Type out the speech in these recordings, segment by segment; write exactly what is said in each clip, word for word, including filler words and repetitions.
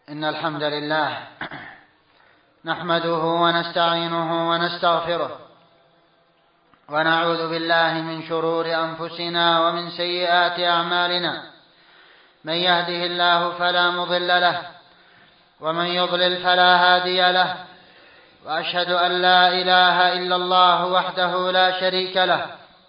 إن الحمد لله نحمده ونستعينه ونستغفره ونعوذ بالله من شرور أنفسنا ومن سيئات أعمالنا. من يهده الله فلا مضل له ومن يضلل فلا هادي له، وأشهد أن لا إله إلا الله وحده لا شريك له،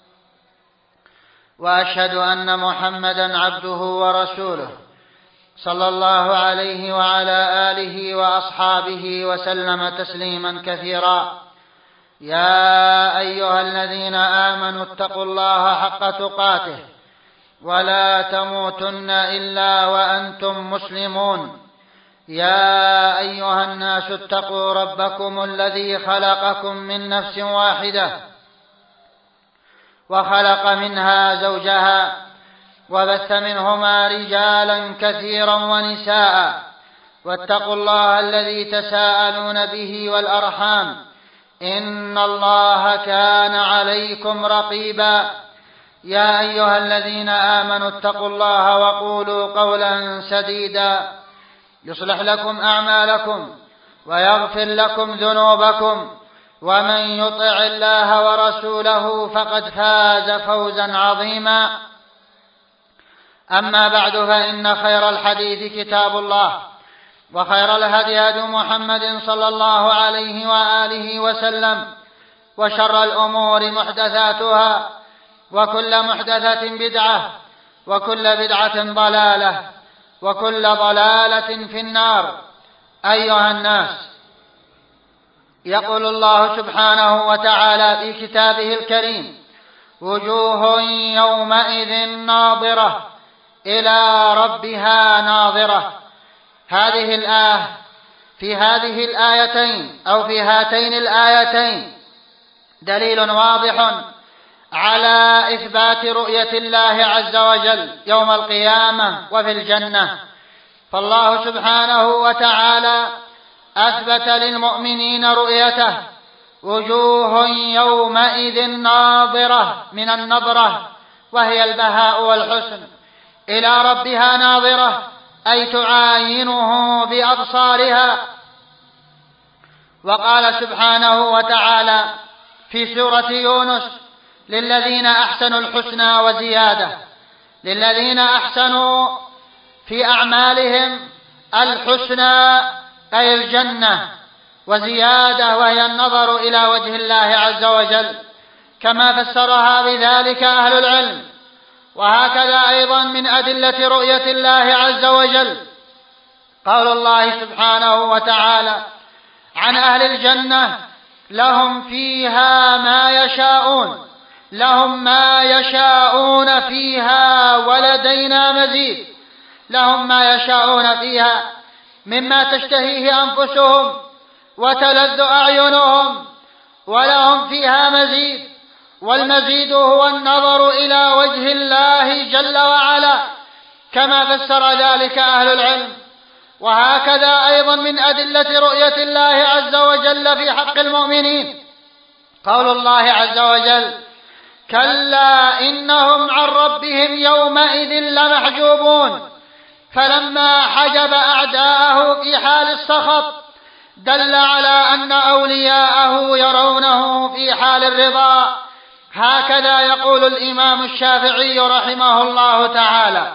وأشهد أن محمدا عبده ورسوله صلى الله عليه وعلى آله وأصحابه وسلم تسليما كثيرا. يا أيها الذين آمنوا اتقوا الله حق تقاته ولا تموتن إلا وأنتم مسلمون. يا أيها الناس اتقوا ربكم الذي خلقكم من نفس واحدة وخلق منها زوجها وبث منهما رجالا كثيرا ونساء، واتقوا الله الذي تساءلون به والأرحام إن الله كان عليكم رقيبا. يا أيها الذين آمنوا اتقوا الله وقولوا قولا سديدا يصلح لكم أعمالكم ويغفر لكم ذنوبكم، ومن يطع الله ورسوله فقد فاز فوزا عظيما. أما بعد، فإن خير الحديث كتاب الله، وخير الهدي هدي محمد صلى الله عليه وآله وسلم، وشر الأمور محدثاتها، وكل محدثة بدعة، وكل بدعة ضلالة، وكل ضلالة في النار. أيها الناس، يقول الله سبحانه وتعالى في كتابه الكريم: وجوه يومئذ ناظرة إلى ربها ناظرة. هذه الآية في هذه الآيتين أو في هاتين الآيتين دليل واضح على إثبات رؤية الله عز وجل يوم القيامة وفي الجنة. فالله سبحانه وتعالى أثبت للمؤمنين رؤيته: وجوه يومئذ ناظرة، من النظرة وهي البهاء والحسن، إلى ربها ناظرة أي تعاينه بأبصارها. وقال سبحانه وتعالى في سورة يونس: للذين أحسنوا الحسنى وزيادة. للذين أحسنوا في أعمالهم الحسنى أي الجنة، وزيادة وهي النظر إلى وجه الله عز وجل، كما فسرها بذلك أهل العلم. وهكذا أيضا من أدلة رؤية الله عز وجل قول الله سبحانه وتعالى عن أهل الجنة: لهم فيها ما يشاءون لهم ما يشاءون فيها ولدينا مزيد. لهم ما يشاءون فيها مما تشتهيه أنفسهم وتلذ أعينهم، ولهم فيها مزيد، والمزيد هو النظر إلى وجه الله جل وعلا، كما فسر ذلك أهل العلم. وهكذا أيضا من أدلة رؤية الله عز وجل في حق المؤمنين قول الله عز وجل: كلا إنهم عن ربهم يومئذ لمحجوبون. فلما حجب أعداءه في حال السخط دل على أن أولياءه يرونه في حال الرضا. هكذا يقول الإمام الشافعي رحمه الله تعالى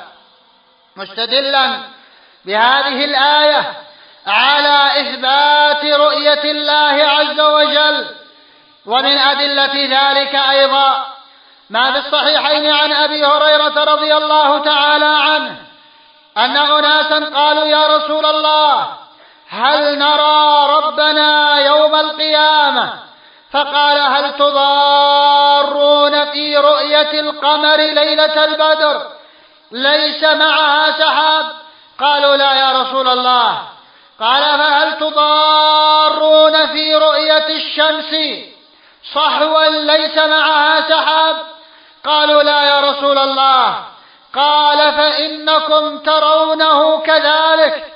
مستدلا بهذه الآية على إثبات رؤية الله عز وجل. ومن أدلة ذلك أيضا ما في الصحيحين عن أبي هريرة رضي الله تعالى عنه أن أناسا قالوا: يا رسول الله، هل نرى ربنا يوم القيامة؟ فقال: هل تضارون في رؤية القمر ليلة البدر ليس معها سحاب؟ قالوا: لا يا رسول الله. قال: فهل تضارون في رؤية الشمس صحوا ليس معها سحاب؟ قالوا: لا يا رسول الله. قال: فإنكم ترونه كذلك.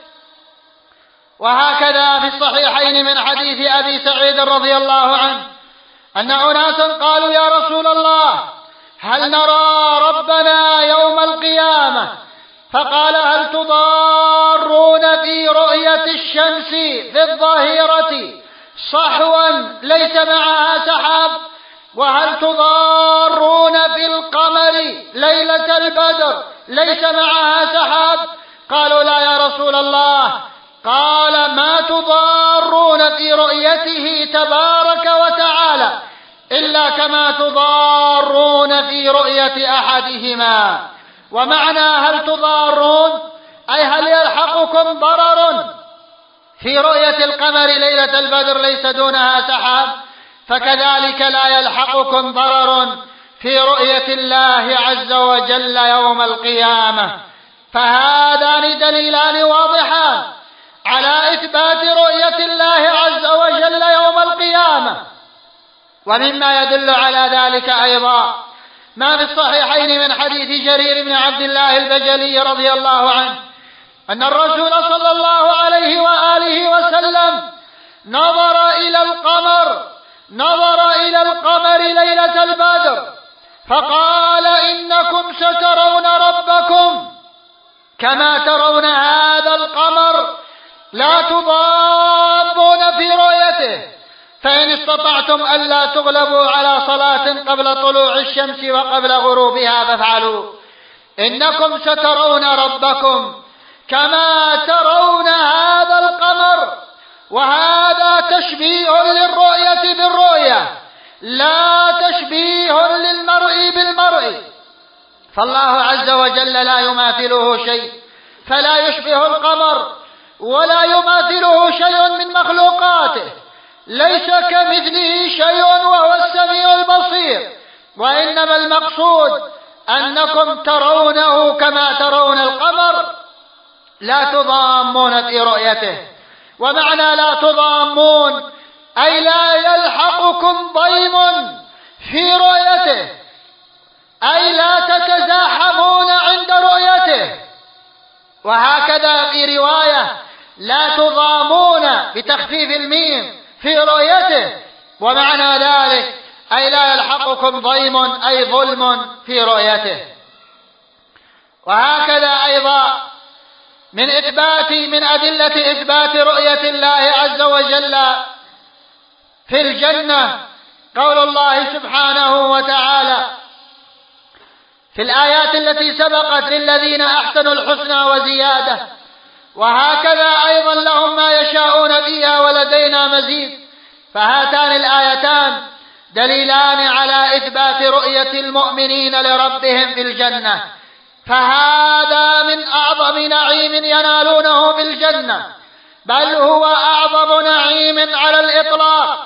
وهكذا في الصحيحين من حديث أبي سعيد رضي الله عنه أن أناسا قالوا: يا رسول الله، هل نرى ربنا يوم القيامة؟ فقال: هل تضارون في رؤية الشمس في الظاهرة صحوا ليس معها سحاب؟ وهل تضارون في القمر ليلة البدر ليس معها سحاب؟ قالوا لا يا رسول الله. قال ما تضارون في رؤيته تبارك وتعالى إلا كما تضارون في رؤية أحدهما. ومعنى هل تضارون أي هل يلحقكم ضرر في رؤية القمر ليلة البدر ليس دونها سحاب؟ فكذلك لا يلحقكم ضرر في رؤية الله عز وجل يوم القيامة. فهذان دليلان واضحان على إثبات رؤية الله عز وجل يوم القيامة. ومما يدل على ذلك أيضا ما في الصحيحين من حديث جرير بن عبد الله البجلي رضي الله عنه أن الرسول صلى الله عليه وآله وسلم نظر إلى القمر نظر إلى القمر ليلة البدر فقال إنكم سترون ربكم كما ترون هذا القمر لا تضامون في رؤيته، فإن استطعتم ألا تغلبوا على صلاة قبل طلوع الشمس وقبل غروبها فافعلوا، إنكم سترون ربكم كما ترون هذا القمر. وهذا تشبيه للرؤية بالرؤية لا تشبيه للمرء بالمرء، فالله عز وجل لا يماثله شيء فلا يشبه القمر ولا يماثله شيء من مخلوقاته، ليس كمثله شيء وهو السميع البصير، وإنما المقصود أنكم ترونه كما ترون القمر لا تضامون في رؤيته. ومعنى لا تضامون أي لا يلحقكم ضيم في رؤيته، أي لا تتزاحمون عند رؤيته. وهكذا في رواية لا تضامون بتخفيف الميم في رؤيته، ومعنى ذلك أي لا يلحقكم ضيم أي ظلم في رؤيته. وهكذا أيضا من إثبات من أدلة إثبات رؤية الله عز وجل في الجنة قول الله سبحانه وتعالى في الآيات التي سبقت للذين أحسنوا الحسنى وزيادة، وهكذا أيضا لهم ما يشاءون فيها ولدينا مزيد. فهاتان الآيتان دليلان على إثبات رؤية المؤمنين لربهم في الجنة، فهذا من أعظم نعيم ينالونه في الجنة، بل هو أعظم نعيم على الإطلاق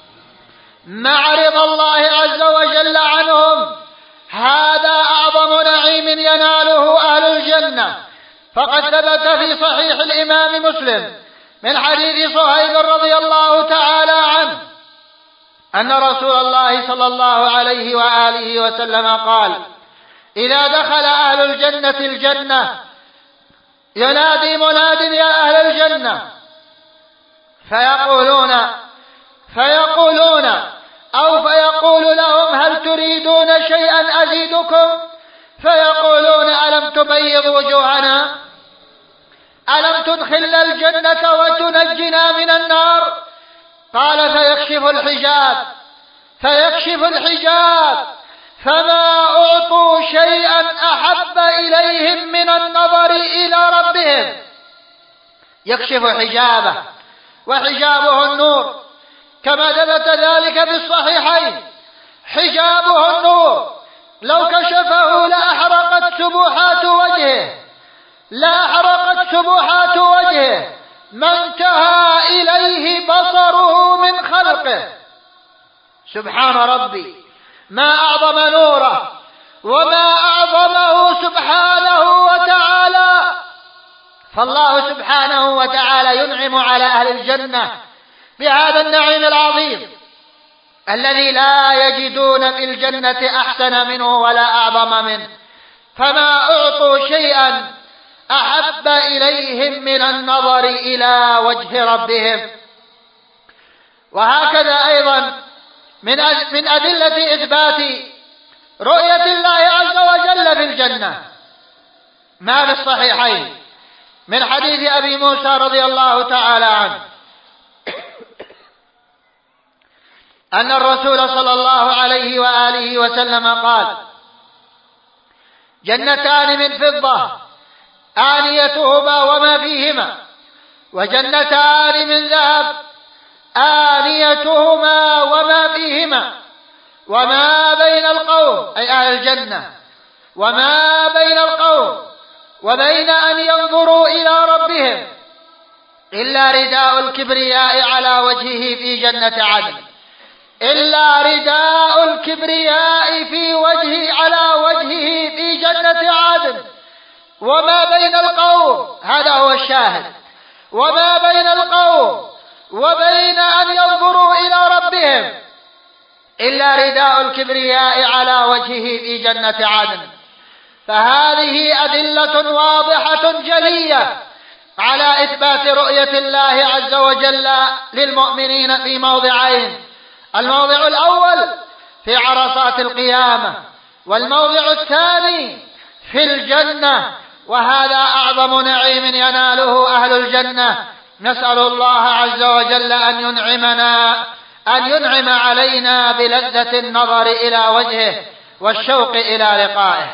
مع رضا الله عز وجل عنهم. هذا أعظم نعيم يناله أهل الجنة، فقد ثبت في صحيح الإمام مسلم من حديث صهيب رضي الله تعالى عنه أن رسول الله صلى الله عليه وآله وسلم قال إذا دخل أهل الجنة الجنة ينادي مناد يا أهل الجنة فيقولون فيقولون أو فيقول لهم هل تريدون شيئا أزيدكم؟ فيقولون ألم تبيض وجوهنا؟ ألم تدخلنا الجنة وتنجنا من النار؟ قال فيكشف الحجاب فيكشف الحجاب فما أعطوا شيئا أحب إليهم من النظر إلى ربهم. يكشف حجابه وحجابه النور كما ثبت ذلك في الصحيحين، حجابه النور لو كشفه لأحرقت سبحات وجهه لأحرقت سبحات وجهه ما انتهى إليه بصره من خلقه. سبحان ربي، ما أعظم نوره وما أعظمه سبحانه وتعالى. فالله سبحانه وتعالى ينعم على أهل الجنة بهذا النعيم العظيم الذي لا يجدون في الجنة أحسن منه ولا أعظم منه، فما أعطوا شيئا أحب إليهم من النظر إلى وجه ربهم. وهكذا أيضا من من أدلة إثبات رؤية الله عز وجل في الجنة ما في الصحيحين من حديث أبي موسى رضي الله تعالى عنه أن الرسول صلى الله عليه وآله وسلم قال: جنتان من فضة آنيتهما وما فيهما، وجنتان من ذهب آنيتهما وما فيهما، وما بين القوم أي أهل الجنة وما بين القوم وبين أن ينظروا إلى ربهم إلا رداء الكبرياء على وجهه في جنة عدن، إلا رداء الكبرياء في وجهه على وجهه في جنة عدن، وما بين القوم، هذا هو الشاهد، وما بين القوم وبين أن ينظروا إلى ربهم إلا رداء الكبرياء على وجهه في جنة عدن. فهذه أدلة واضحة جلية على إثبات رؤية الله عز وجل للمؤمنين في موضعين: الموضع الأول في عرصات القيامة، والموضع الثاني في الجنة، وهذا أعظم نعيم يناله أهل الجنة. نسأل الله عز وجل أن ينعمنا أن ينعم علينا بلذة النظر إلى وجهه والشوق إلى لقائه.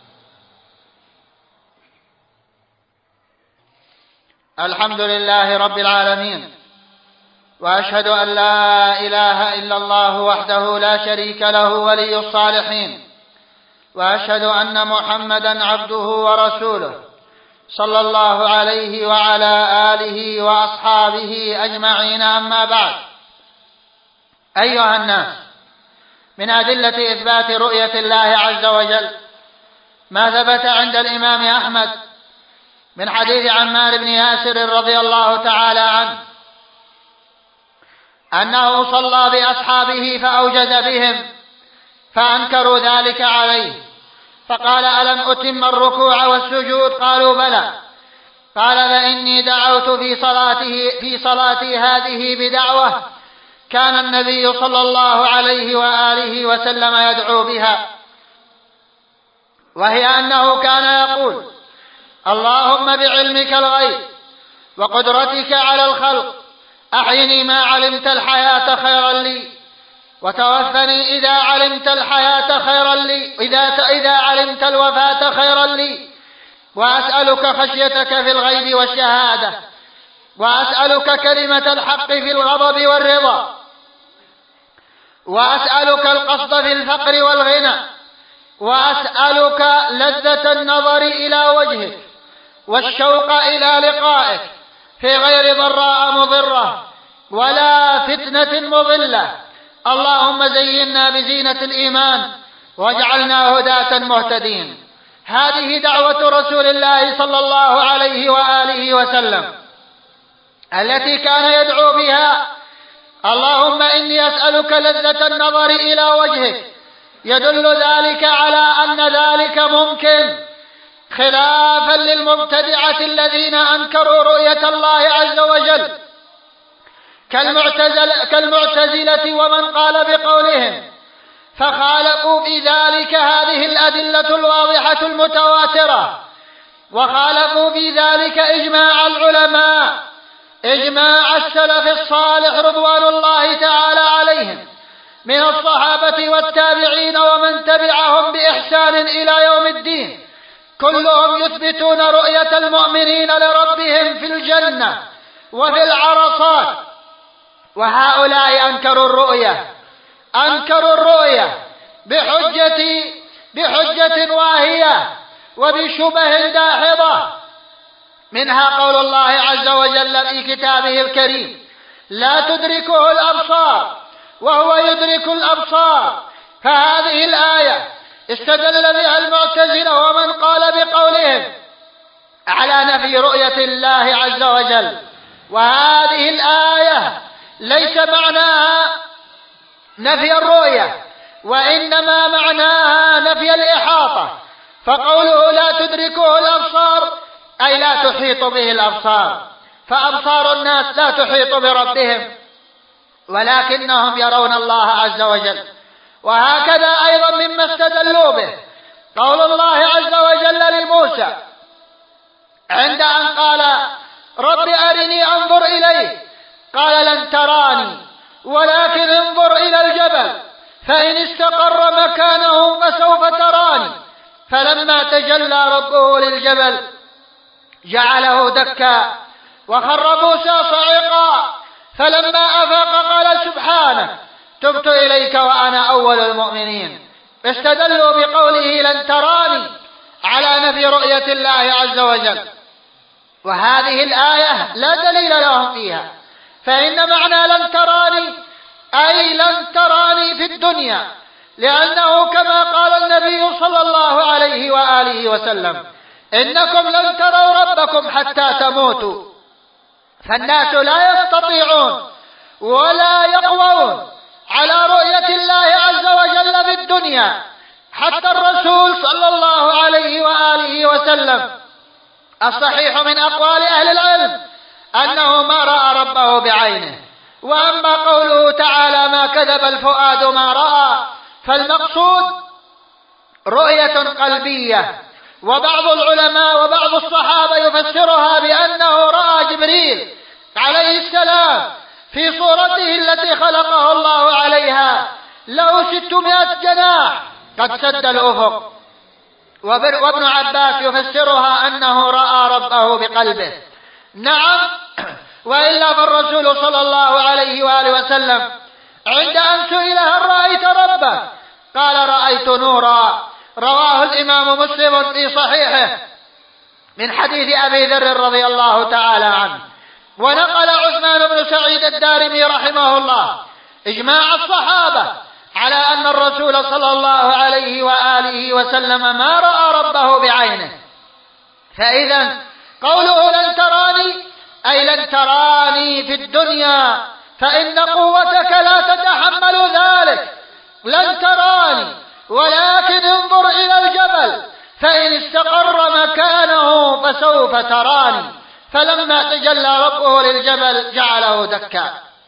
الحمد لله رب العالمين، وأشهد أن لا إله إلا الله وحده لا شريك له ولي الصالحين، وأشهد أن محمدا عبده ورسوله صلى الله عليه وعلى آله وأصحابه أجمعين. أما بعد، أيها الناس، من أدلة إثبات رؤية الله عز وجل ما ثبت عند الإمام أحمد من حديث عمار بن ياسر رضي الله تعالى عنه أنه صلى بأصحابه فأوجز بهم فأنكروا ذلك عليه، فقال: ألم أتم الركوع والسجود؟ قالوا: بلى. قال: فإني دعوت في صلاته في صلاتي هذه بدعوة كان النبي صلى الله عليه وآله وسلم يدعو بها، وهي أنه كان يقول: اللهم بعلمك الغيب وقدرتك على الخلق أحيني ما علمت الحياة خيرا لي، وتوفني إذا علمت الحياة خيرا لي إذا إذا علمت الوفاة خيرا لي، وأسألك خشيتك في الغيب والشهادة، وأسألك كلمة الحق في الغضب والرضا، وأسألك القصد في الفقر والغنى، وأسألك لذة النظر إلى وجهك والشوق إلى لقائك في غير ضراء مضرة ولا فتنة مضلة. اللهم زينا بزينة الإيمان واجعلنا هداة مهتدين. هذه دعوة رسول الله صلى الله عليه وآله وسلم التي كان يدعو بها: اللهم إني أسألك لذة النظر إلى وجهك. يدل ذلك على أن ذلك ممكن، خلافا للمبتدعة الذين أنكروا رؤية الله عز وجل كالمعتزلة, كالمعتزلة ومن قال بقولهم، فخالفوا في ذلك هذه الأدلة الواضحة المتواترة، وخالفوا في ذلك إجماع العلماء، إجماع السلف الصالح رضوان الله تعالى عليهم من الصحابة والتابعين ومن تبعهم بإحسان إلى يوم الدين، كلهم يثبتون رؤية المؤمنين لربهم في الجنة وفي العرصات. وهؤلاء أنكروا الرؤية أنكروا الرؤية بحجة بحجة واهية وبشبه داحضة، منها قول الله عز وجل في كتابه الكريم: لا تدركه الأبصار وهو يدرك الأبصار. فهذه الآية استدل بها المعتزلة ومن قال بقولهم على نفي رؤية الله عز وجل، وهذه الآية ليس معناها نفي الرؤية، وإنما معناها نفي الإحاطة. فقوله لا تدركه الأبصار أي لا تحيط به الأبصار، فأبصار الناس لا تحيط بربهم ولكنهم يرون الله عز وجل. وهكذا أيضا مما استدلوا به قول الله عز وجل لموسى: عند أن قال رب أرني أنظر إليه، قال لن تراني ولكن انظر إلى الجبل فإن استقر مكانه فسوف تراني. فلما تجلى ربه للجبل جعله دكا وخر موسى صعقا، فلما أفاق قال سبحانه تبت إليك وأنا أول المؤمنين. استدلوا بقوله لن تراني على نفي رؤية الله عز وجل، وهذه الآية لا دليل لهم فيها، فإن معنى لن تراني أي لن تراني في الدنيا، لأنه كما قال النبي صلى الله عليه وآله وسلم إنكم لن تروا ربكم حتى تموتوا، فالناس لا يستطيعون ولا يقوون على رؤية الله عز وجل في الدنيا. حتى الرسول صلى الله عليه وآله وسلم الصحيح من أقوال أهل العلم أنه ما رأى ربه بعينه. وأما قوله تعالى ما كذب الفؤاد ما رأى، فالمقصود رؤية قلبية، وبعض العلماء وبعض الصحابة يفسرها بأنه رأى جبريل عليه السلام في صورته التي خلقه الله عليها له ستمائة جناح قد سد الأفق. وابن عباس يفسرها أنه رأى ربه بقلبه. نعم، وإلا فالرسول صلى الله عليه وآله وسلم عند أن سئل هل رأيت ربه قال رأيت نورا، رواه الإمام مسلم في صحيحه من حديث أبي ذر رضي الله تعالى عنه. ونقل عثمان بن سعيد الدارمي رحمه الله إجماع الصحابة على أن الرسول صلى الله عليه وآله وسلم ما رأى ربه بعينه. فإذا قوله لن تراني أي لن تراني في الدنيا، فإن قوتك لا تتحمل ذلك. لن تراني ولكن انظر إلى الجبل فإن استقر مكانه فسوف تراني. فلما تجلى ربه للجبل جعله دكا.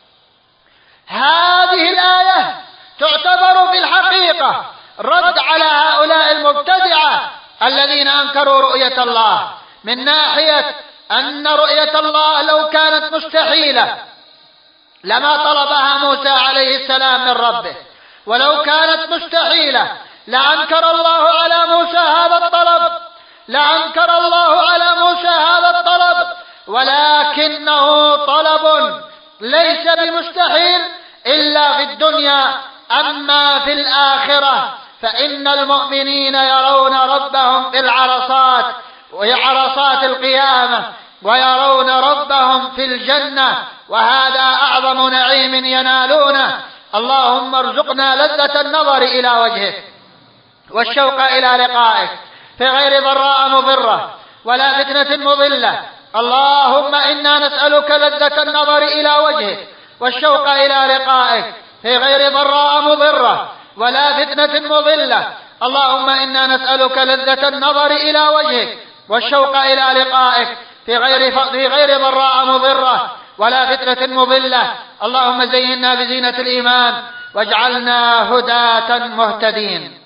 هذه الآية تعتبر في الحقيقة رد على هؤلاء المبتدعة الذين أنكروا رؤية الله، من ناحية أن رؤية الله لو كانت مستحيلة لما طلبها موسى عليه السلام من ربه، ولو كانت مستحيلة لأنكر الله على موسى هذا الطلب لأنكر الله على موسى هذا الطلب ولكنه طلب ليس بمستحيل إلا في الدنيا. أما في الآخرة فإن المؤمنين يرون ربهم في العرصات وعرصات القيامة، ويرون ربهم في الجنة، وهذا أعظم نعيم ينالونه. اللهم ارزقنا لذة النظر إلى وجهك والشوق إلى لقائك في غير ضراء مضرة ولا فتنة مضلة. اللهم إنا نسألك لذة النظر إلى وجهك والشوق إلى لقائك في غير ضراء مضرة ولا فتنة مضلة. اللهم إنا نسألك لذة النظر إلى وجهك والشوق إلى لقائك في غير في غير ضراء مضرة ولا فتنة مضلة. اللهم زينا بزينة الإيمان واجعلنا هداة مهتدين.